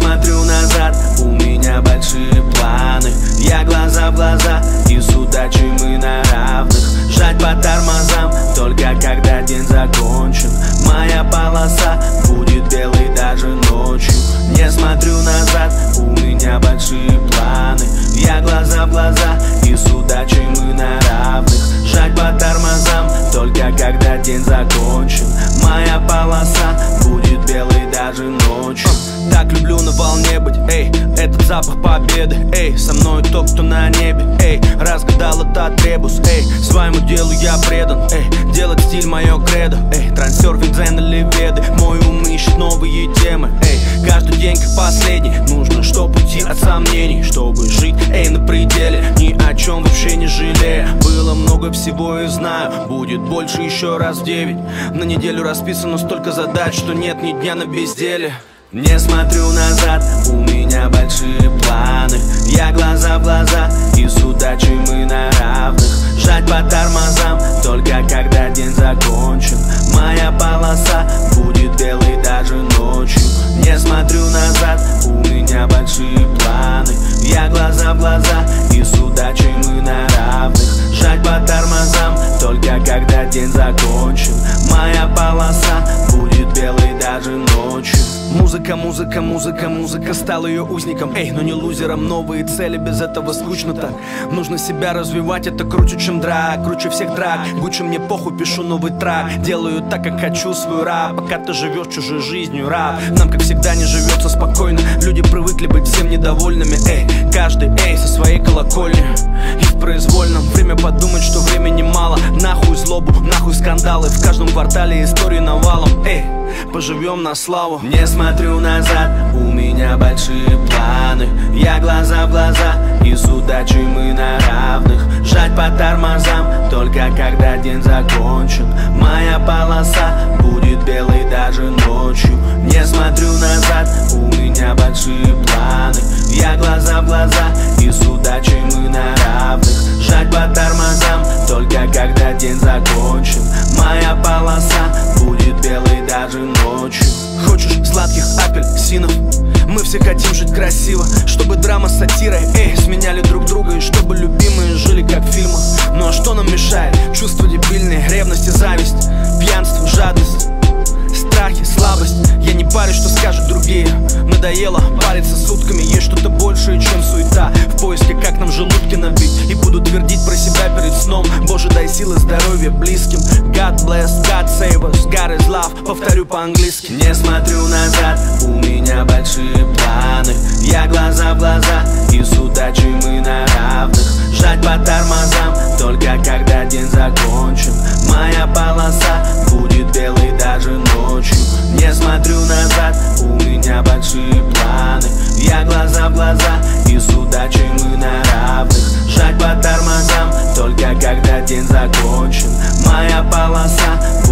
смотрю назад, у меня большие планы. Я глаза в глаза, и с удачей мы на равных. Жать по тормозам, только когда день закончен. Моя полоса будет белой даже ночью. Не смотрю назад, у меня большие планы. Я глаза в глаза, и с удачей мы на равных. Жать по тормозам, только когда день закончен. Моя полоса будет белой даже ночью. Так люблю на волне быть, эй, этот запах победы, эй, со мной тот, кто на небе, эй, разгадал этот ребус, эй, своему делу я предан, эй, делать стиль мое кредо, эй, трансерфинг, дзен или веды, мой ум ищет новые темы, эй, каждый день как последний, нужно, чтоб уйти от сомнений, чтобы жить, эй, на пределе, ни о чем вообще не жалея. Было много всего и знаю, будет больше еще раз в 9. На неделю расписано столько задач, что нет ни дня на безделие. Не смотрю назад, у меня большие планы. Я глаза в глаза, и с удачей мы на равных. Жать по тормозам, только когда день закончен. Моя полоса будет белой даже ночью. Не смотрю назад, у меня большие планы. Я глаза в глаза, и с удачей мы на равных. Жать по тормозам, только когда день закончен. Моя полоса будет белой даже ночью. Музыка, музыка, музыка, музыка, стал ее узником, эй, но не лузером. Новые цели, без этого скучно так. Нужно себя развивать, это круче, чем драк, круче всех драк. Гуччи, мне похуй, пишу новый трак. Делаю так, как хочу свой рап. Пока ты живешь чужой жизнью, рап. Нам, как всегда, не живется спокойно. Люди привыкли быть всем недовольными, эй. Каждый, эй, со своей колокольни. И в произвольном время подумать, что времени мало. Нахуй злобу, нахуй скандалы. В каждом квартале истории навалом, эй. Поживем на славу. Не смотрю назад, у меня большие планы. Я глаза в глаза, и с удачей мы на равных. Жать по тормозам, только когда день закончен. Моя полоса будет белой даже ночью. Не смотрю назад, у меня большие планы. Я глаза в глаза, и с удачей мы на равных. Жать по тормозам, только когда день закончен. Моя полоса будет белой даже ночью. Хочешь сладких апельсинов? Мы все хотим жить красиво, чтобы драма с сатирой, эй, сменяли друг друга. И чтобы любимые жили как в фильмах. Ну а что нам мешает? Чувства дебильные, ревность и зависть, пьянство, жадность, страхи, слабость. Я не парюсь, что скажут другие. Надоело париться сутками. Есть что-то большее, чем суета. В поиске, как нам желудки набить. И буду твердить про себя перед сном. Боже, дай силы, здоровья близким. God bless, God save us, God is love. Повторю по-английски. Не смотрю назад, у меня большие планы. Я глаза в глаза, и с удачей мы на равных. Жать по тормозам, только когда день закончен. Моя полоса будет белой даже ночью. Не смотрю назад, у меня большие планы. Я глаза в глаза, и с удачей мы на равных. Жать по тормозам, только когда день закончен. Моя полоса